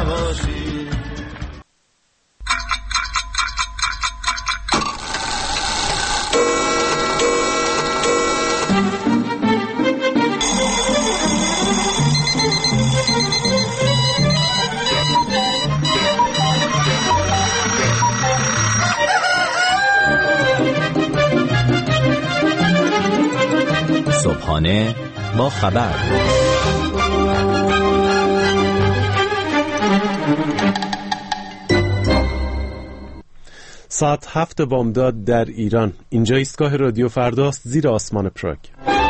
نباشی. صبحانه با خبر. ساعت 7 بامداد در ایران. اینجا ایستگاه رادیو فرداست زیر آسمان پراگ.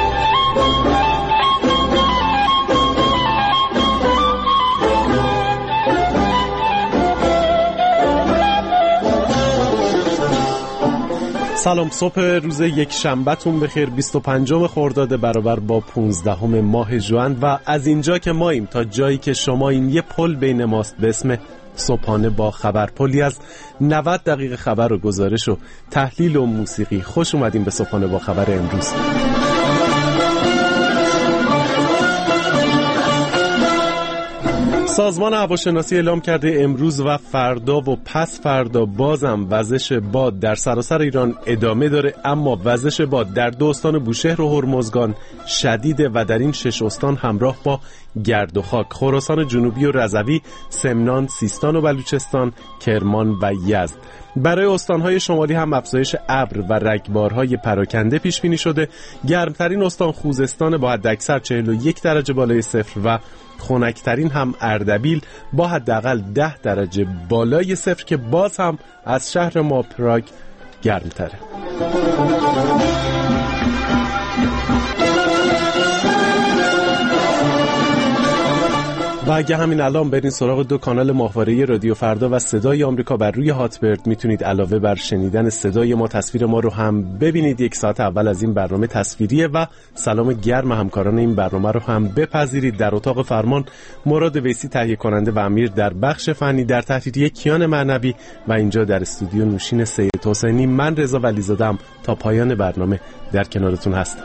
سلام، صبح روز یک شنبه‌تون بخیر. 25 خرداد برابر با 15 ماه ژوئن و از اینجا که ماییم تا جایی که شما این یه پل بین ماست به اسم صبحانه با خبر، پلی از 90 دقیقه خبر و گزارش و تحلیل و موسیقی. خوش اومدیم به صبحانه با خبر امروز. سازمان هواشناسی اعلام کرده امروز و فردا و پس فردا بازم وزش باد در سراسر ایران ادامه داره، اما وزش باد در 2 استان بوشهر و هرمزگان شدیده و در این 6 استان همراه با گرد و خاک: خراسان جنوبی و رضوی، سمنان، سیستان و بلوچستان، کرمان و یزد. برای استانهای شمالی هم افزایش ابر و رگبارهای پراکنده پیش بینی شده. گرمترین استان خوزستان با حداکثر 41 درجه بالای صفر و خنک‌ترین هم اردبیل با حداقل 10 درجه بالای صفر که باز هم از شهر ما پراگ گرمتره. و اگه همین الان برین سراغ 2 کانال ماهواره‌ای رادیو فردا و صدای آمریکا بر روی هاتبرد، میتونید علاوه بر شنیدن صدای ما تصویر ما رو هم ببینید. 1 ساعت اول از این برنامه تصویریه و سلام گرم همکاران این برنامه رو هم بپذیرید. در اتاق فرمان مراد ویسی تهیه کننده و امیر در بخش فنی، در تحریریه کیان معنوی و اینجا در استودیو نوشین سید حسینی، من رضا ولیزاده‌ام تا پایان برنامه در کنارتون هستم.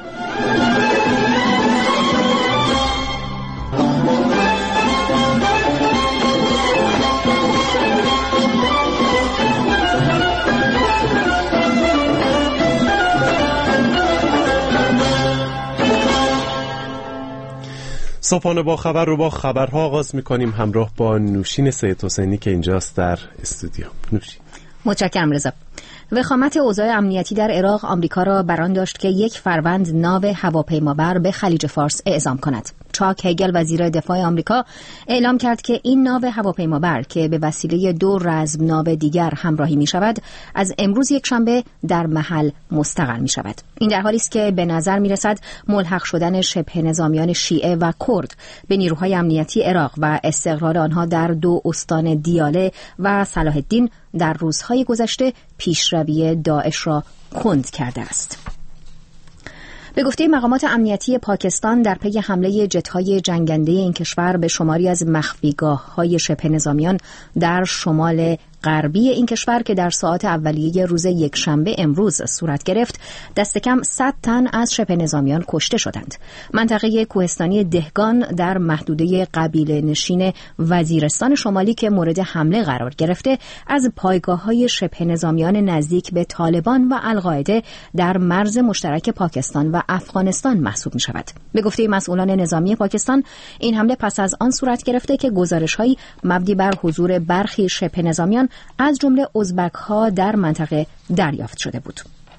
صبحانه با خبر رو با خبرها آغاز میکنیم همراه با نوشین سید حسینی که اینجاست در استودیو. نوشین. متشکرم رضا. وخامت اوضاع امنیتی در عراق آمریکا را بران داشت که 1 فروند ناو هواپیمابر به خلیج فارس اعزام کند. چاک هگل وزیر دفاع آمریکا اعلام کرد که این ناو هواپیمابر که به وسیله 2 رزم ناو دیگر همراهی می شود، از امروز یکشنبه در محل مستقر می شود. این در حالی است که به نظر می رسد ملحق شدن شبه نظامیان شیعه و کرد به نیروهای امنیتی عراق و استقرار آنها در 2 استان دیاله و صلاح الدین در روزهای گذشته پیشروی داعش را کند کرده است. به گفته مقامات امنیتی پاکستان، در پی حمله جت‌های جنگنده این کشور به شماری از مخفیگاه‌های شبه نظامیان در شمال غربی این کشور که در ساعات اولیه روز یکشنبه امروز صورت گرفت، دست کم 100 تن از شبه نظامیان کشته شدند. منطقه کوهستانی دهگان در محدوده قبیله نشین وزیرستان شمالی که مورد حمله قرار گرفته، از پایگاه‌های شبه نظامیان نزدیک به طالبان و القاعده در مرز مشترک پاکستان و افغانستان محسوب می‌شود. به گفته مسئولان نظامی پاکستان، این حمله پس از آن صورت گرفته که گزارش‌هایی مبنی بر حضور برخی شبه نظامیان از جمله ازبک‌ها در منطقه دریافت شده بود.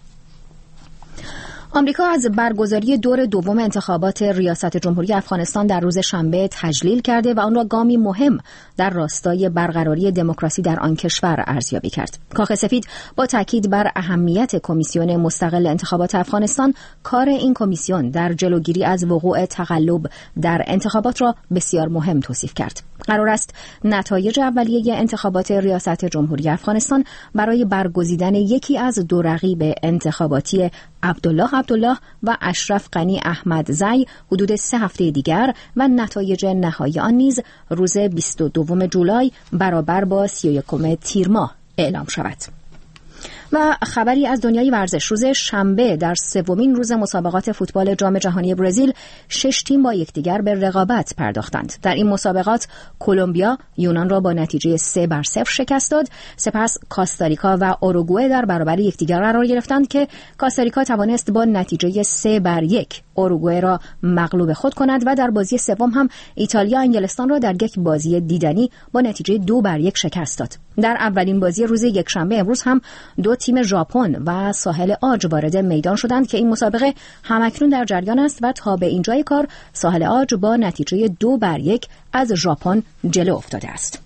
آمریکا از برگزاری دور دوم انتخابات ریاست جمهوری افغانستان در روز شنبه تجلیل کرده و آن را گامی مهم در راستای برقراری دموکراسی در آن کشور ارزیابی کرد. کاخ سفید با تاکید بر اهمیت کمیسیون مستقل انتخابات افغانستان، کار این کمیسیون در جلوگیری از وقوع تقلب در انتخابات را بسیار مهم توصیف کرد. قرار است نتایج اولیه انتخابات ریاست جمهوری افغانستان برای برگزیدن یکی از 2 رقیب انتخاباتی عبدالله و اشرف غنی احمدزی حدود 3 هفته دیگر و نتایج نهایی آن نیز روز 22 جولای برابر با 31 تیر ماه اعلام شود. و خبری از دنیای ورزش. روز شنبه در سومین روز مسابقات فوتبال جام جهانی برزیل 6 تیم با یکدیگر به رقابت پرداختند. در این مسابقات کلمبیا یونان را با نتیجه 3-0 شکست داد. سپس کاستاریکا و اوروگوئه در برابر یکدیگر قرار گرفتند که کاستاریکا توانست با نتیجه 3-1 اوروگوئه را مغلوب خود کند و در بازی سوم هم ایتالیا انگلستان را در یک بازی دیدنی با نتیجه 2-1 شکست داد. در اولین بازی روز یکشنبه امروز هم 2 تیم ژاپن و ساحل عاج وارد میدان شدند که این مسابقه همکنون در جریان است و تا به اینجای کار ساحل عاج با نتیجه 2-1 از ژاپن جلو افتاده است.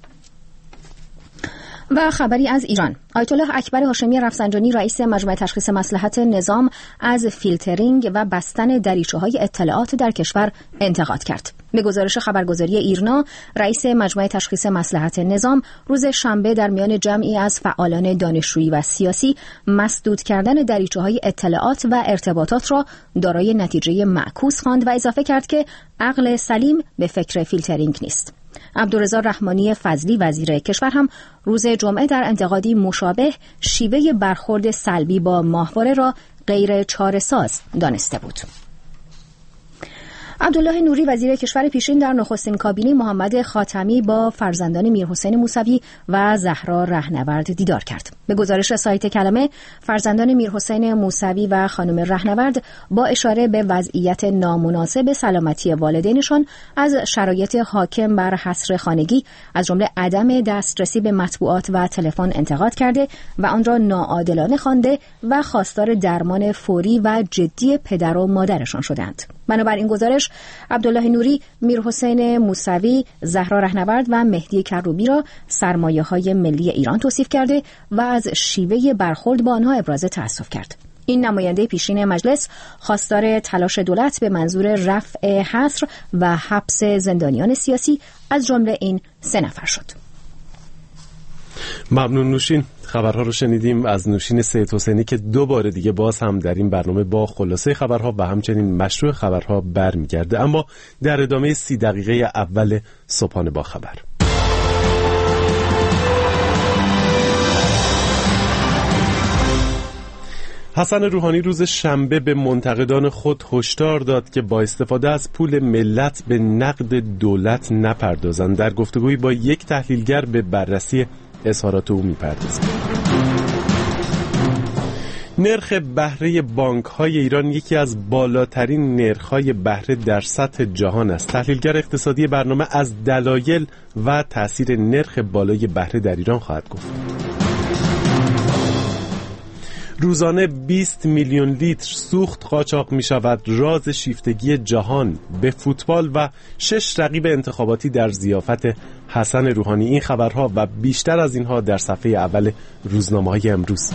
و خبری از ایران. آیت الله اکبر هاشمی رفسنجانی رئیس مجمع تشخیص مصلحت نظام از فیلترینگ و بستن دریچه‌های اطلاعات در کشور انتقاد کرد. به گزارش خبرگزاری ایرنا، رئیس مجمع تشخیص مصلحت نظام روز شنبه در میان جمعی از فعالان دانشجویی و سیاسی مسدود کردن دریچه‌های اطلاعات و ارتباطات را دارای نتیجه معکوس خواند و اضافه کرد که عقل سلیم به فکر فیلترینگ نیست. عبدالرضا رحمانی فضلی وزیر کشور هم روز جمعه در انتقادی مشابه شیوه برخورد سلبی با ماهواره را غیر چاره‌ساز دانسته بود. عبدالله نوری وزیر کشور پیشین در نخستین کابینه محمد خاتمی با فرزندان میرحسین موسوی و زهرا رهنورد دیدار کرد. به گزارش سایت کلمه، فرزندان میرحسین موسوی و خانم رهنورد با اشاره به وضعیت نامناسب سلامتی والدینشان از شرایط حاکم بر حصر خانگی از جمله عدم دسترسی به مطبوعات و تلفن انتقاد کرده و آن را ناعادلانه خوانده و خواستار درمان فوری و جدی پدر و مادرشان شدند. بنابراین گزارش، عبدالله نوری میرحسین موسوی، زهرا رهنورد و مهدی کروبی را سرمایه‌های ملی ایران توصیف کرده و از شیوه برخورد با آنها ابراز تأسف کرد. این نماینده پیشین مجلس خواستار تلاش دولت به منظور رفع حصر و حبس زندانیان سیاسی از جمله این 3 نفر شد. ممنون نوشین. خبرها رو شنیدیم از نوشین سید حسینی که 2 بار دیگه باز هم در این برنامه با خلاصه خبرها و همچنین مشروع خبرها برمیگرده. اما در ادامه 30 دقیقه اول صبحانه با خبر. حسن روحانی روز شنبه به منتقدان خود هشدار داد که با استفاده از پول ملت به نقد دولت نپردازند. در گفتگویی با یک تحلیلگر به بررسی اظهارات او می‌پردازد. نرخ بهره بانک‌های ایران یکی از بالاترین نرخ‌های بهره در سطح جهان است. تحلیلگر اقتصادی برنامه از دلایل و تأثیر نرخ بالای بهره در ایران خواهد گفت. روزانه 20 میلیون لیتر سوخت قاچاق می شود. راز شیفتگی جهان به فوتبال و 6 رقیب انتخاباتی در ضیافت حسن روحانی. این خبرها و بیشتر از اینها در صفحه اول روزنامه‌های امروز.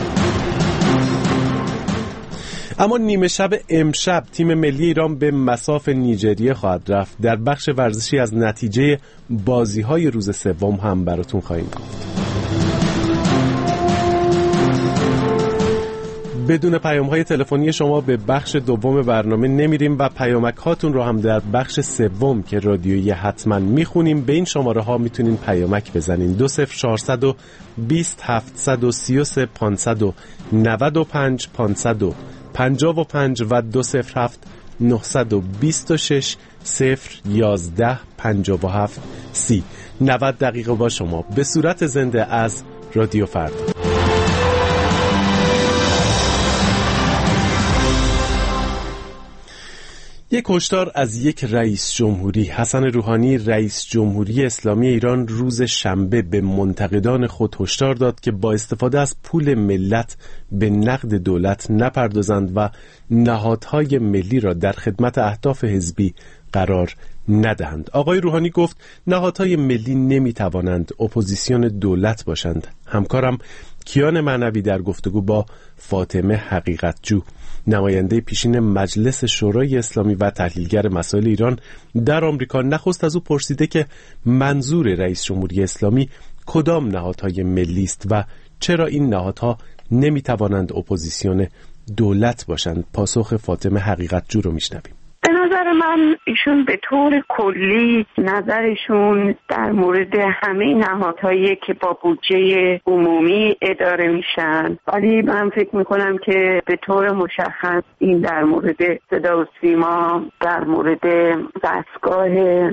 اما نیمه شب امشب تیم ملی ایران به مصاف نیجریه خواهد رفت. در بخش ورزشی از نتیجه بازی‌های روز سوم هم براتون خواهیم گفت. بدون پیام‌های تلفنی شما به بخش دوم برنامه نمیریم و پیامک هاتون رو هم در بخش سوم که رادیویی حتما میخونیم. به این شماره ها میتونین پیامک بزنین: 20420 733 595 555 و 207 926 011 57 30. 90 دقیقه با شما به صورت زنده از رادیو فردا. یک هشدار از یک رئیس جمهوری. حسن روحانی رئیس جمهوری اسلامی ایران روز شنبه به منتقدان خود هشدار داد که با استفاده از پول ملت به نقد دولت نپردازند و نهادهای ملی را در خدمت اهداف حزبی قرار ندهند. آقای روحانی گفت نهادهای ملی نمیتوانند اپوزیسیون دولت باشند. همکارم کیان معنوی در گفتگو با فاطمه حقیقتجو، نماینده پیشین مجلس شورای اسلامی و تحلیلگر مسائل ایران در آمریکا، نخست از او پرسیده که منظور رئیس جمهوری اسلامی کدام نهادهای ملی است و چرا این نهادها نمیتوانند اپوزیسیون دولت باشند. پاسخ فاطمه حقیقتجو رو میشنویم. به نظر من ایشون به طور کلی نظرشون در مورد همه نهادهایی که با بودجه عمومی اداره میشن، ولی من فکر میکنم که به طور مشخص این در مورد صدا و سیما، در مورد دستگاه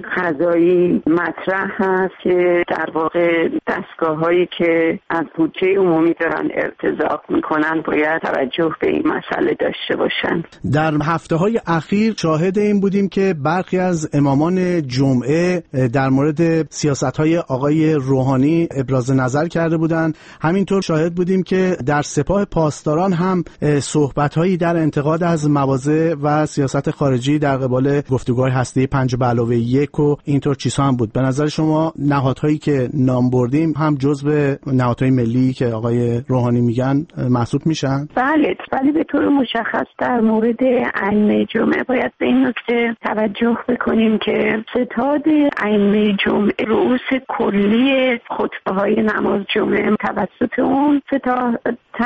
قضایی مطرح هست که در واقع دستگاه‌هایی که از بودجه عمومی دارن ارتزاق میکنن باید توجه به این مسئله داشته باشن. در هفته‌های اخیر شاهد این بودیم که برخی از امامان جمعه در مورد سیاست‌های آقای روحانی ابراز نظر کرده بودند. همینطور شاهد بودیم که در سپاه پاسداران هم صحبت‌هایی در انتقاد از مواضع و سیاست خارجی در قبال گفتگوهای هسته‌ای 5+1 و اینطور چیزها هم بود. به نظر شما نهادهایی که نام بردیم هم جزو نهادهای ملی که آقای روحانی میگن محسوب میشن؟ بله، ولی به طور مشخص در مورد ائمه جمعه باید به این نکته توجه بکنیم که ستاد ائمه جمعه رؤوس کلی خطبه‌های نماز جمعه توسط اون ستاد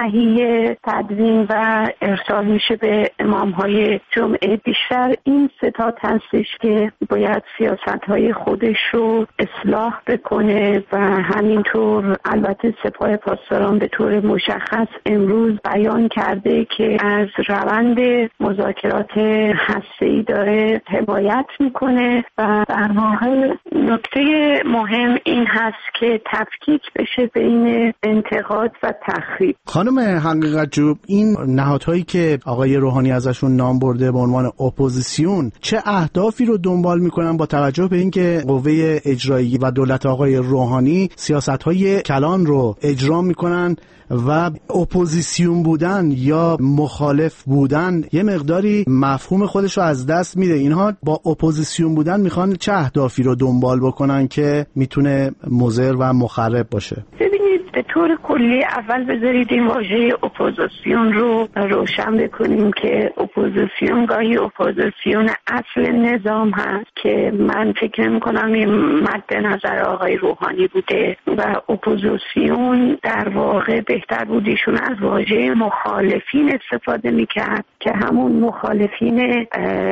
تهیه، تدوین و ارسال میشه به امام‌های جمعه. بیشتر این ستاد هستش که باید سیاست‌های خودش رو اصلاح بکنه و همینطور البته سپاه پاسداران به طور مشخص امروز بیان کرده که از روند مذاکرات هسته‌ای داره حمایت میکنه و در واقع نکته مهم این هست که تفکیک بشه بین انتقاد و تخریب. خانم حقیقت‌جو، این نهادهایی که آقای روحانی ازشون نام برده به عنوان اپوزیسیون چه اهدافی رو دنبال میکنن با توجه به اینکه قوه اجرایی و دولت آقای روحانی سیاست‌های کلان رو اجرا میکنن و اپوزیسیون بودن یا مخالف بودن یه مقداری مفهوم خودش رو از دست میده؟ اینها با اپوزیسیون بودن میخوان چه اهدافی رو دنبال بکنن که میتونه مضر و مخرب باشه؟ ببینید، به طور کلی اول بذارید این واژه اپوزیسیون رو روشن بکنیم که اپوزیسیون گاهی اپوزیسیون اصل نظام هست که من فکر میکنم این مد نظر آقای روحانی بوده و اپوزیسیون در واقع بهتر بود ایشون از واژه مخالفین استفاده میکرد که همون مخالفین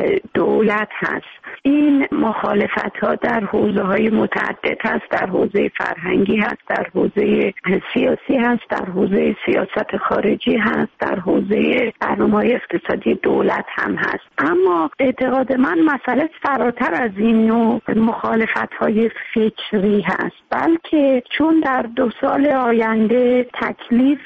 دولت هست. این مخالفت ها در حوزه های متعدد هست، در حوزه فرهنگی هست، در حوزه سیاسی هست، در حوزه سیاست خارجی هست، در حوزه برنامه‌های اقتصادی دولت هم هست. اما اعتقاد من مسئله فراتر از این نوع مخالفت های فکری هست، بلکه چون در 2 سال آینده تکلیف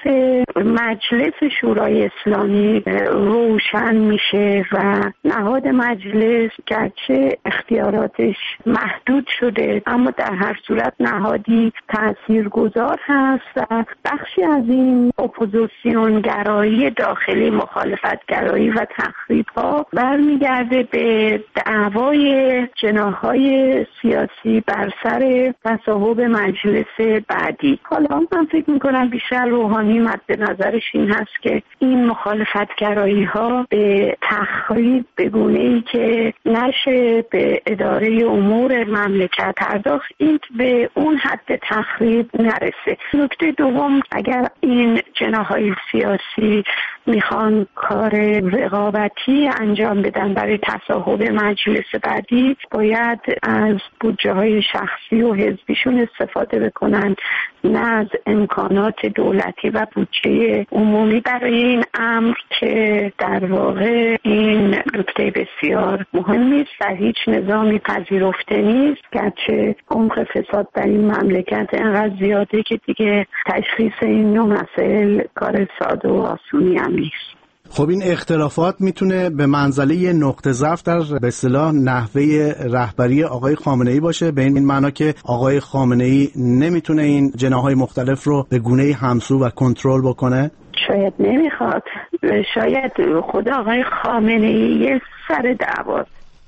مجلس شورای اسلامی روشن میشه و نهاد مجلس گرچه اختیاراتش محدود شده اما در هر صورت نهادی تاثیرگذار هست و بخشی از این اپوزیسیون گرایی داخلی، مخالفت گرایی و تخریب ها برمیگرده به دعوای جناح‌های سیاسی بر سر تصاحب مجلس بعدی. حالا من فکر میکنم بیشتر روحانی مد نظرش این هست که این مخالفت گرایی ها به تخریب به گونه‌ای که نشه به اداره امور مملکت پرداخت، این به اون حد تخریب نرسه. نکته دوم، اگر این جناح‌های سیاسی میخوان کار رقابتی انجام بدن برای تصاحب مجلس بعدی، باید از بودجه های شخصی و حزبیشون استفاده بکنن، نه از امکانات دولتی و بودجه عمومی برای این امر که در واقع این نکته بسیار مهمی است و هیچ نظامی پذیرفته نیست، گرچه عمق فساد در این مملکت انقدر زیاده که دیگه تشخیص این نوع مسائل کار ساده و آسونی هم نیست. خب این اختلافات میتونه به منزله یه نقطه ضعف در به اصطلاح نحوه رهبری آقای خامنه‌ای باشه، به این معنا که آقای خامنه‌ای نمیتونه این جناح‌های مختلف رو به گونه‌ای همسو و کنترل بکنه. شاید نمیخواد، شاید خود آقای خامنه‌ای یه سر دعوا.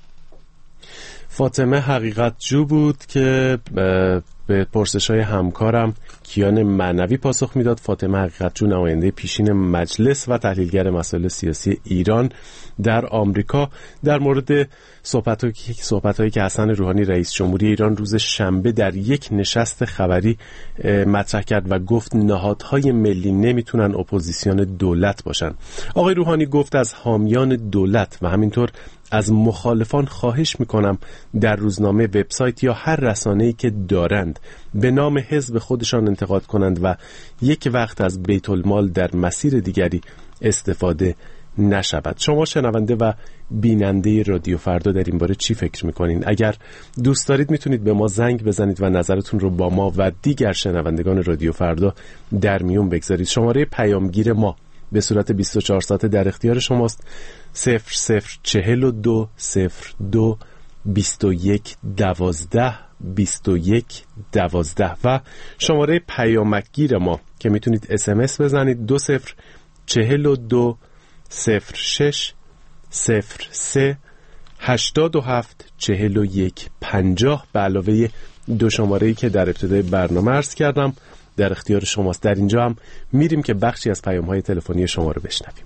فاطمه حقیقت‌جو بود که به پرسش‌های همکارم کیان معنوی پاسخ میداد. فاطمه حقیقت‌جو نماینده پیشین مجلس و تحلیلگر مسائل سیاسی ایران در آمریکا در مورد صحبت‌هایی که حسن روحانی رئیس جمهوری ایران روز شنبه در یک نشست خبری مطرح کرد و گفت نهادهای ملی نمیتونن اپوزیسیون دولت باشن. آقای روحانی گفت از حامیان دولت و همینطور از مخالفان خواهش میکنم در روزنامه، وبسایت یا هر رسانه‌ای که دارند به نام حزب خودشان انتقاد کنند و یک وقت از بیت المال در مسیر دیگری استفاده نشود. شما شنونده و بیننده رادیو فردا در این باره چی فکر میکنین؟ اگر دوست دارید میتونید به ما زنگ بزنید و نظرتون رو با ما و دیگر شنوندگان رادیو فردا در میون بگذارید. شماره پیامگیر ما به صورت 24 ساعته در اختیار شماست. 0042 02 21 12 21 12 و شماره پیامکگیر ما که میتونید SMS بزنید 2042 06 03 87 41 50 به علاوه 2 شماره‌ای که در ابتدای برنامه عرض کردم در اختیار شماست. در اینجا هم میریم که بخشی از پیام‌های تلفنی شما رو بشنویم.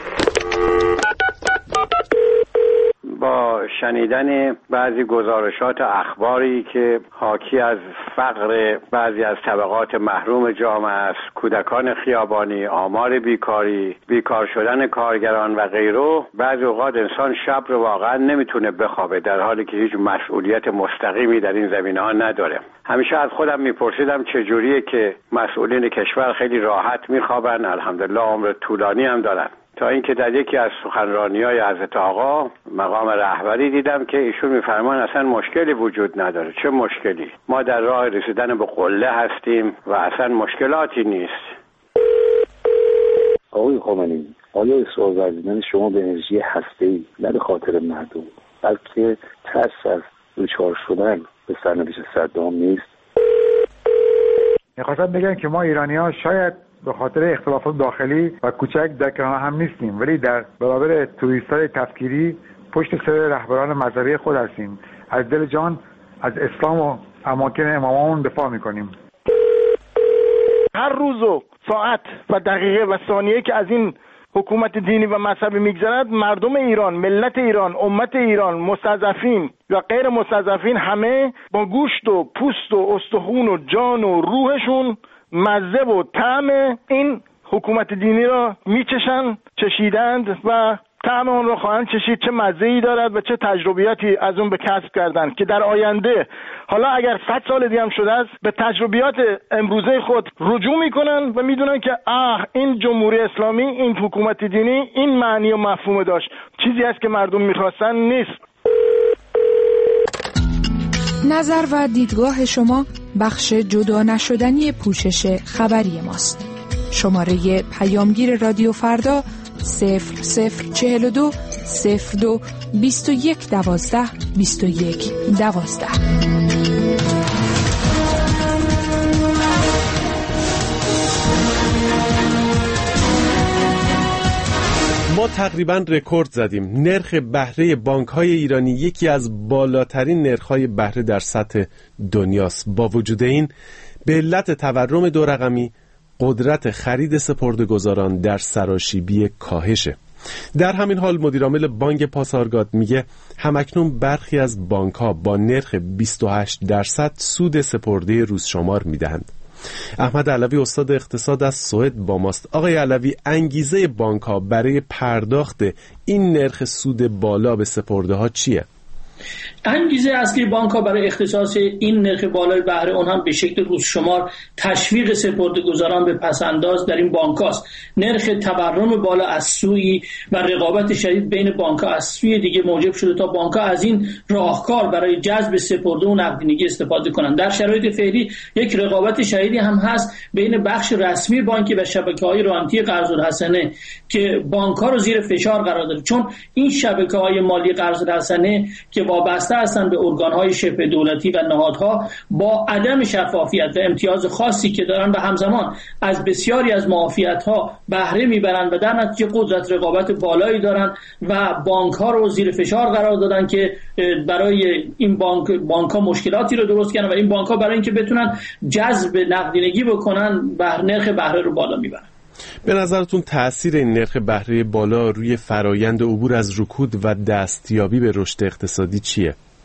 با شنیدن بعضی گزارشات اخباری که حاکی از فقر بعضی از طبقات محروم جامعه است، کودکان خیابانی، آمار بیکاری، بیکار شدن کارگران و غیره، بعضی اوقات انسان شب رو واقعا نمیتونه بخوابه، در حالی که هیچ مسئولیت مستقیمی در این زمینه‌ها نداره. همیشه از خودم میپرسیدم چجوریه که مسئولین کشور خیلی راحت میخوابن، الحمدلله عمر طولانی هم دارن، تا اینکه در یکی از سخنرانی‌های حضرت آقا مقام رهبری دیدم که ایشون میفرمان اصلا مشکلی وجود نداره. چه مشکلی؟ ما در راه رسیدن به قله هستیم و اصلا مشکلاتی نیست. آقای خامنه‌ای، آیا اصرار ورزیدن شما به انرژی هسته‌ای نه به خاطر مردم بلکه ترس از دچار شدن به سرنوشت صدام نیست؟ می‌خواستم بگم که ما ایرانی‌ها شاید به خاطر اختلافات داخلی و کوچک در کنار هم نیستیم، ولی در برابر توریست‌های تفکیری پشت سر رهبران مذهبی خود هستیم. از دل جان از اسلام و اماکن اماممون دفاع می‌کنیم. هر روز و ساعت و دقیقه و ثانیه که از این حکومت دینی و مذهبی میگذرد، مردم ایران، ملت ایران، امت ایران، مستضعفین یا غیر مستضعفین، همه با گوشت و پوست و استخون و جان و روحشون مزه و طعم این حکومت دینی را چشیدند و طعم اون را خواهند چشید. چه مزه‌ای دارد و چه تجربیاتی از اون به کسب کردند که در آینده، حالا اگر 100 سال دیگه هم شده است، به تجربیات امروزه خود رجوع میکنن و میدونن که این جمهوری اسلامی، این حکومت دینی این معنی و مفهوم داشت، چیزی است که مردم میخواستن نیست. نظر و دیدگاه شما بخش جدا نشدنی پوشش خبری ماست. شماره پیامگیر رادیو فردا 0042 02 21 12 21 12. ما تقریباً رکورد زدیم. نرخ بهره بانک‌های ایرانی یکی از بالاترین نرخ‌های بهره در سطح دنیاست. با وجود این، به علت تورم دو رقمی، قدرت خرید سپرده‌گذاران در سراشیبی کاهشه. در همین حال مدیرعامل بانک پاسارگاد میگه همکنون برخی از بانک‌ها با نرخ 28% سود سپرده روزشمار میدهند. احمد علوی استاد اقتصاد از سوئد با ماست. آقای علوی، انگیزه بانک‌ها برای پرداخت این نرخ سود بالا به سپرده‌ها چیه؟ انگیزه اصلی بانک‌ها برای اختصاص این نرخ بالای بهره اون هم به شکل روزشمار تشویق سپرده‌گذاران به پس‌انداز در این بانک‌هاست. نرخ تورم بالا از سوی و رقابت شدید بین بانک‌ها از سوی دیگه موجب شده تا بانک‌ها از این راهکار برای جذب سپرده و نقدینگی استفاده کنند. در شرایط فعلی یک رقابت شدیدی هم هست بین بخش رسمی بانکی و شبکه‌های رانتی قرض‌الحسنه که بانک‌ها رو زیر فشار قرار داده، چون این شبکه‌های مالی قرض‌الحسنه که وابسته هستند به ارگان‌های شبه دولتی و نهادها، با عدم شفافیت و امتیاز خاصی که دارن و همزمان از بسیاری از معافیت‌ها بهره میبرند و در نتیجه قدرت رقابت بالایی دارن و بانک‌ها رو زیر فشار قرار دادن که برای این بانک‌ها مشکلاتی رو درست کردن و این بانک‌ها برای اینکه بتونن جذب نقدینگی بکنن نرخ بهره رو بالا میبرن. به نظرتون تأثیر این نرخ بهره بالا روی فرایند عبور از رکود و دستیابی به رشد اقتصادی چیه؟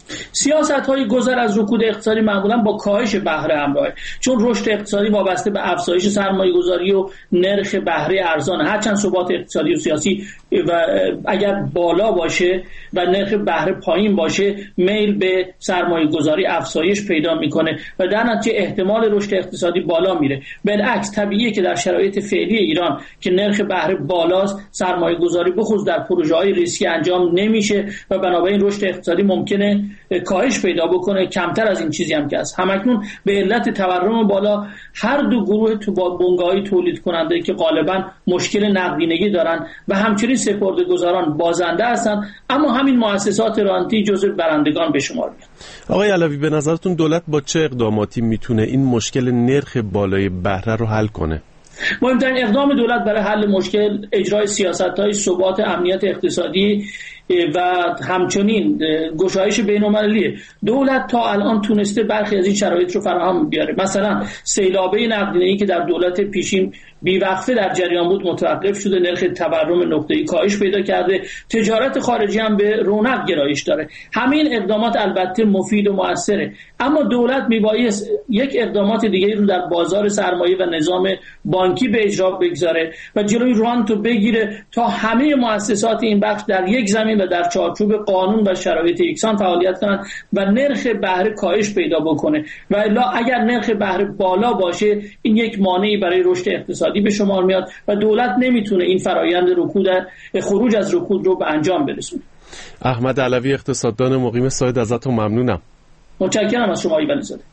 سیاست‌های گذر از رکود اقتصادی معمولا با کاهش بهره همراهه، چون رشد اقتصادی وابسته به افزایش سرمایه‌گذاری و نرخ بهره ارزان. هرچند ثبات اقتصادی و سیاسی و اگر بالا باشه و نرخ بهره پایین باشه، میل به سرمایه‌گذاری افزایش پیدا میکنه و در نتیجه احتمال رشد اقتصادی بالا میره. بالعکس طبیعیه که در شرایط فعلی ایران که نرخ بهره بالاست، سرمایه‌گذاری بخصوص در پروژه‌های ریسکی انجام نمیشه و بنابراین رشد اقتصادی ممکنه کاهش پیدا بکنه، کمتر از این چیزی هم که هست. همکنون به علت تورم بالا هر دو گروه تو بنگاه‌های تولید کننده که غالبا مشکل نقدینگی دارن و همچنین سپرده‌گذاران بازنده هستن، اما همین مؤسسات رانتی جزو برندگان به شمار میاد. آقای علوی، به نظرتون دولت با چه اقداماتی میتونه این مشکل نرخ بالای بهره رو حل کنه؟ مهمترین اقدام دولت برای حل مشکل اجرای سیاست‌های ثبات امنیت اقتصادی و همچنین گشایش بین‌المللیه. دولت تا الان تونسته برخی از این شرایط رو فراهم بیاره. مثلا سیلابه نقدینگی که در دولت پیشین بیوقفه در جریان بود متوقف شده، نرخ تورم نقطه‌ای کاهش پیدا کرده، تجارت خارجی هم به رونق گرایش داره. همین اقدامات البته مفید و مؤثره، اما دولت میبایست یک اقدامات دیگه رو در بازار سرمایه و نظام بانکی به اجرا بگذاره و جلوی رانت رو بگیره تا همه مؤسسات این بخش در یک زمین و در چارچوب قانون و شرایط یکسان فعالیت کنند و نرخ بهره کاهش پیدا بکنه. و الا اگر نرخ بهره بالا باشه، این یک مانعی برای رشد اقتصادی به شمار میاد و دولت نمیتونه این فرایند خروج از رکود رو به انجام برسونه. احمد علوی، اقتصاددان مقیم ساید، ازتون ممنونم. متشکرم از شما ایوان زاده.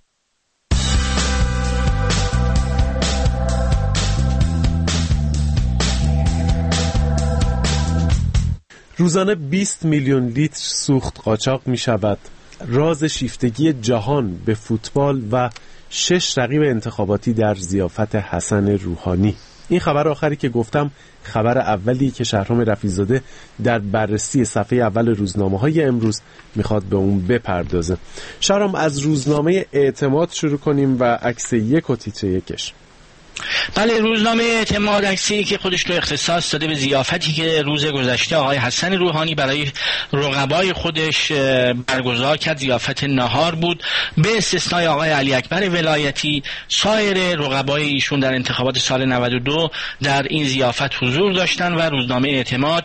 روزانه 20 میلیون لیتر سوخت قاچاق می شود. راز شیفتگی جهان به فوتبال و 6 رقیب انتخاباتی در ضیافت حسن روحانی. این خبر آخری که گفتم خبر اولی که شهرام رفیع‌زاده در بررسی صفحه اول روزنامه‌های امروز میخواد به اون بپردازه. شهرام، از روزنامه اعتماد شروع کنیم و عکس 1 و تیتر 1. بله، روزنامه اعتماد عکسی که خودش رو اختصاص داده به ضیافتی که روز گذشته آقای حسن روحانی برای رقبای خودش برگزار کرد. ضیافت نهار بود. به استثنای آقای علی اکبر ولایتی، سایر رقبای ایشون در انتخابات سال 92 در این ضیافت حضور داشتن و روزنامه اعتماد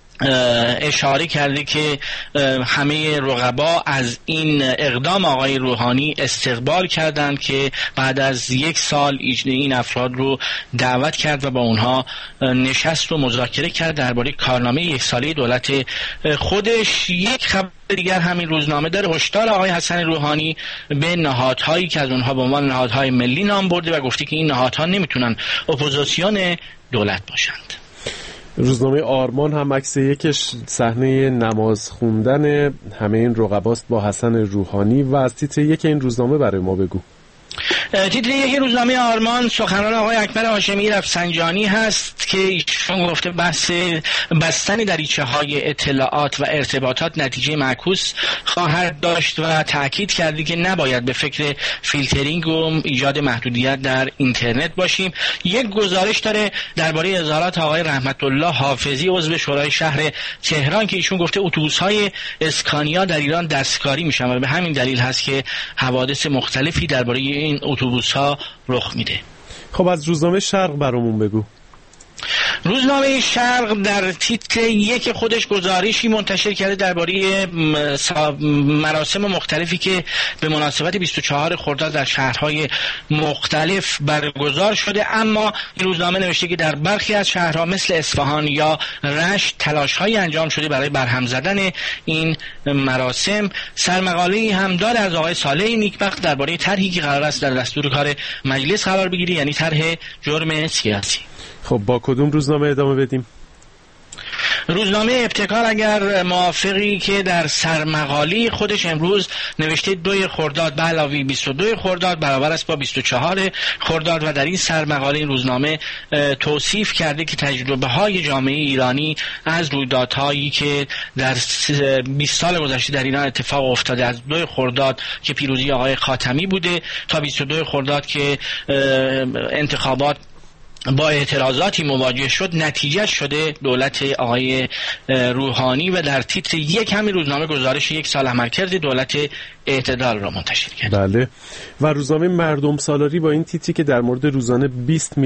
اشاره کرده که همه رقبا از این اقدام آقای روحانی استقبال کردند که بعد از 1 سال این افراد رو دعوت کرد و با اونها نشست و مذاکره کرد درباره کارنامه 1 ساله دولت خودش. یک خبر دیگر همین روزنامه داره. هشدار آقای حسن روحانی به نهادهایی که از اونها به عنوان نهادهای ملی نام برده و گفته که این نهادها نمیتونن اپوزیسیون دولت باشند. روزنامه آرمان هم عکس 1 صحنه نماز خوندن همه این رقباست با حسن روحانی. و از تیتر 1 این روزنامه برای ما بگو. تیتر 1 روزنامه آرمان سخنران آقای اکبر هاشمی رفسنجانی هست که ایشون گفته بحث بستن دریچه‌های اطلاعات و ارتباطات نتیجه معکوس خواهد داشت و تاکید کرده که نباید به فکر فیلترینگ و ایجاد محدودیت در اینترنت باشیم. یک گزارش داره درباره اظهارات آقای رحمت الله حافظی عضو شورای شهر تهران که ایشون گفته اتوبوس‌های اسکانیا در ایران دستکاری میشن و به همین دلیل هست که حوادث مختلفی درباره این اتوبوس‌ها رخ میده. خب از روزنامه شرق برامون بگو. روزنامه شرق در تیتر 1 خودش گزارشی منتشر کرده درباره مراسم مختلفی که به مناسبت 24 خرداد در شهرهای مختلف برگزار شده، اما این روزنامه نوشته که در برخی از شهرها مثل اصفهان یا رشت تلاش‌هایی انجام شده برای برهم زدن این مراسم. سرمقاله‌ای هم داره از آقای صالح نیکبخت درباره طرحی که قرار است در دستور کار مجلس قرار بگیره، یعنی طرح جرم سیاسی. خب با کدوم روزنامه ادامه بدیم؟ روزنامه ابتکار اگر موافقی که در سرمقاله خودش امروز نوشته 2 خرداد به علاوه 22 خرداد برابر است با 24 خرداد و در این سرمقاله این روزنامه توصیف کرده که تجربه های جامعه ایرانی از رویدادهایی که در 20 سال گذشته در ایران اتفاق افتاده، از 2 خرداد که پیروزی آقای خاتمی بوده تا 22 خرداد که انتخابات با اعتراضاتی مواجه شد، نتیجه شده دولت آقای روحانی و در تیتر یک همین روزنامه گزارش یک سال عملکرد دولت اعتدال را منتشر کرد. بله. و روزنامه مردم سالاری با این تیتری که در مورد روزانه 20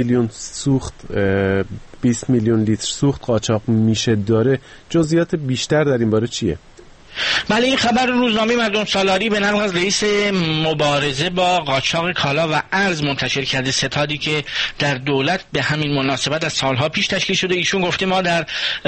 میلیون لیتر سوخت قاچاق میشه داره، جزئیات بیشتر در این باره چیه؟ بله، این خبر روزنامه مردم سالاری به نقل از رئیس مبارزه با قاچاق کالا و ارز منتشر کرده، ستادی که در دولت به همین مناسبت از سالها پیش تشکیل شده. ایشون گفته ما در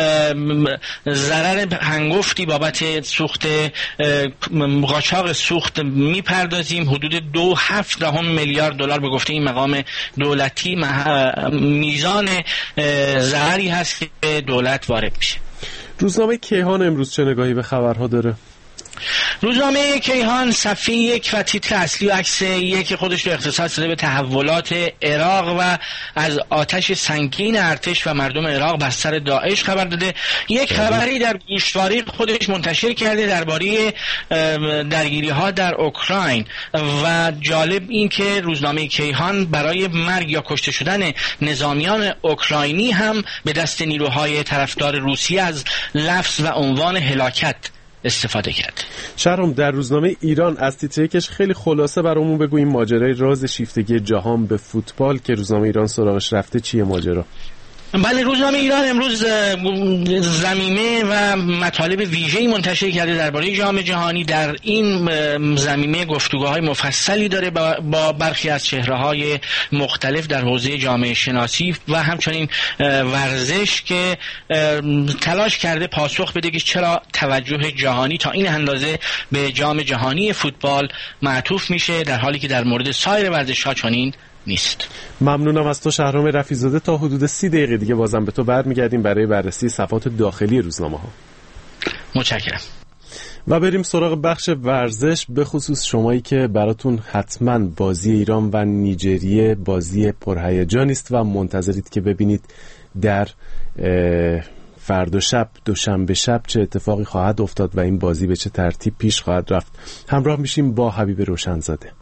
ضرر هنگفتی بابت سوخت قاچاق سوخت میپردازیم. حدود 2.7 میلیارد دلار به گفته این مقام دولتی میزان ضرری هست که به دولت وارد میشه. روزنامه کیهان امروز چه نگاهی به خبرها داره؟ روزنامه کیهان صفحه 1 و تیتر اصلی و عکس یک خودش رو اختصاص داده به تحولات عراق و از آتش سنگین ارتش و مردم عراق بر سر داعش خبر داده. یک خبری در گوشواره خودش منتشر کرده درباره درگیری‌ها در اوکراین و جالب این که روزنامه کیهان برای مرگ یا کشته شدن نظامیان اوکراینی هم به دست نیروهای طرفدار روسیه از لفظ و عنوان هلاکت استفاده کرد. شهرام، در روزنامه ایران از تیتر یکش خیلی خلاصه برامون بگو این ماجرای راز شیفتگی جهان به فوتبال که روزنامه ایران سراغش رفته چیه ماجرا؟ بله، روزنامه ایران امروز ضمیمه و مطالب ویژه‌ای منتشر کرده درباره جام جهانی. در این ضمیمه گفتگوهای مفصلی داره با برخی از چهره‌های مختلف در حوزه جامعه شناسی و همچنین ورزش که تلاش کرده پاسخ بده که چرا توجه جهانی تا این اندازه به جام جهانی فوتبال معطوف میشه در حالی که در مورد سایر ورزش‌ها چنین نیست. ممنونم از تو شهرام رفیع‌زاده. تا حدود 30 دقیقه دیگه بازم به تو برمیگردیم برای بررسی صفحات داخلی روزنامه‌ها. متشکرم. و بریم سراغ بخش ورزش، به خصوص شمایی که براتون حتما بازی ایران و نیجریه بازی پرهیجانی است و منتظرید که ببینید در فردا شب دوشنبه شب چه اتفاقی خواهد افتاد و این بازی به چه ترتیب پیش خواهد رفت. همراه میشیم با حبیب روشنزاده.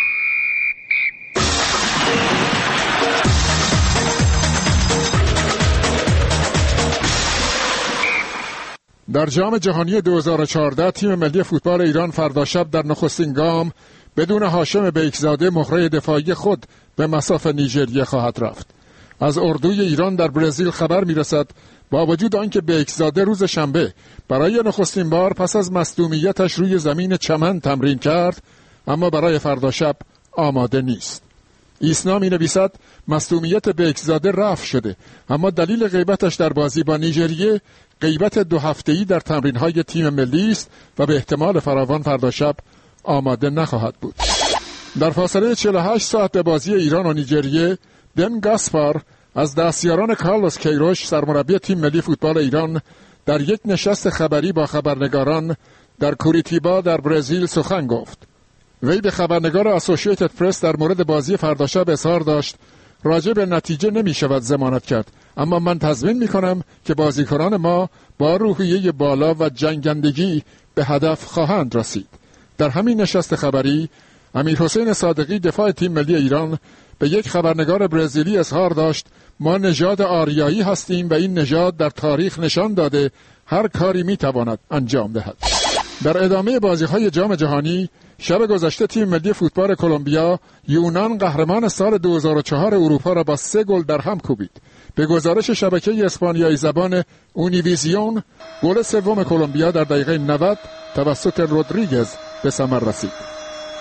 در جام جهانی 2014 تیم ملی فوتبال ایران فردا شب در نخستین گام بدون هاشم بیکزاده مهره دفاعی خود به مصاف نیجریه خواهد رفت. از اردوی ایران در برزیل خبر میرسد با وجود آنکه بیکزاده روز شنبه برای نخستین بار پس از مصدومیتش روی زمین چمن تمرین کرد، اما برای فردا شب آماده نیست. ایسنا می نویسد مصدومیت بیکزاده رفع شده، اما دلیل غیبتش در بازی با نیجریه غیبت 2 هفته‌ای در تمرین‌های تیم ملی است و به احتمال فراوان فردا شب آماده نخواهد بود. در فاصله 48 ساعت به بازی ایران و نیجریه، دن گاسپار از دستیاران کارلوس کیروش سرمربی تیم ملی فوتبال ایران در یک نشست خبری با خبرنگاران در کوریتیبا در برزیل سخن گفت. وی به خبرنگار اسوسییتد پرس در مورد بازی فردا شب اظهار داشت راجع به نتیجه نمی شود ضمانت کرد، اما من تضمین می کنم که بازیکنان ما با روحیه بالا و جنگندگی به هدف خواهند رسید. در همین نشست خبری امیرحسین صادقی دفاع تیم ملی ایران به یک خبرنگار برزیلی اظهار داشت ما نژاد آریایی هستیم و این نژاد در تاریخ نشان داده هر کاری می تواند انجام دهد. در ادامه بازی‌های جام جهانی شب گذشته تیم ملی فوتبال کلمبیا یونان قهرمان سال 2004 اروپا را با 3 گل در هم کوبید. به گزارش شبکه اسپانیایی زبان اونیویزیون، گل سوم کلمبیا در دقیقه 90 توسط رودریگز به ثمر رسید.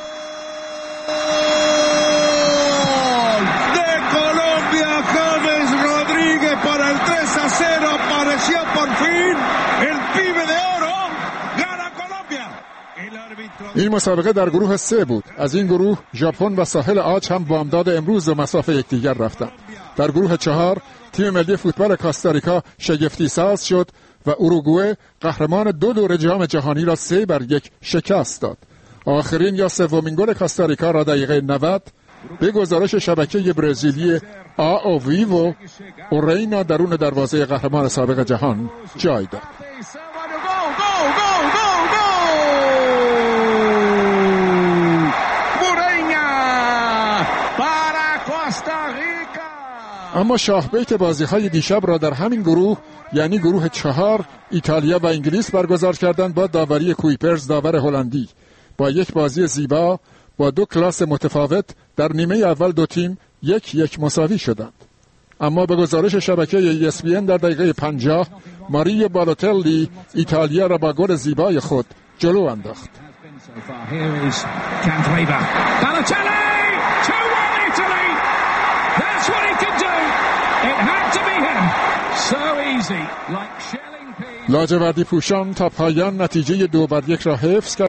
این مسابقه در گروه 3 بود. از این گروه ژاپن و ساحل عاج هم بامداد امروز به مسافه یکدیگر رفتند. در گروه 4 تیم ملی فوتبال کاستاریکا شگفتی ساز شد و اوروگوئه قهرمان 2 دوره جام جهانی را 3-1 شکست داد. آخرین یا سومین گل کاستاریکا را دقیقه 90 به گزارش شبکه برزیلی آو ویوو اورینا درون دروازه قهرمان سابق جهان جای داد. اما شاهبیت بازی‌های دیشب را در همین گروه یعنی گروه 4 ایتالیا و انگلیس برگزار کردند با داوری کویپرز داور هلندی. با یک بازی زیبا با 2 کلاس متفاوت در نیمه اول دو تیم 1-1 مساوی شدند. اما به گزارش شبکه ESPN در دقیقه 50 ماریو بالوتلی ایتالیا را با گل زیبای خود جلو انداخت. لاجوردی پوشان تا پایان نتیجه 2-1 را حفظ کرد.